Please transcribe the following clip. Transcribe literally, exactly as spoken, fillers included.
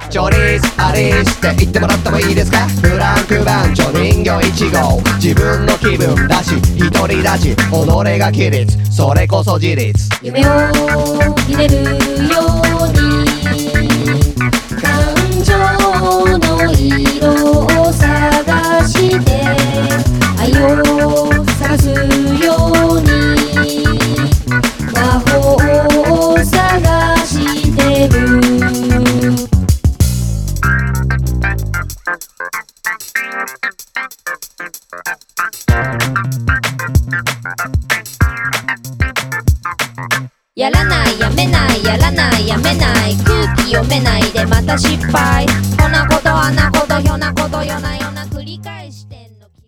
チョリースアリースって言ってもらってもいいですか。フランク番長人形いち号、自分の気分だし一人立ち己が規律、それこそ自立。 夢を入れるように感情の色を探して愛を探すように魔法を探してる。やらないやめないやらないやめない空気読めないでまた失敗。こんなことあんなことひょんなことよない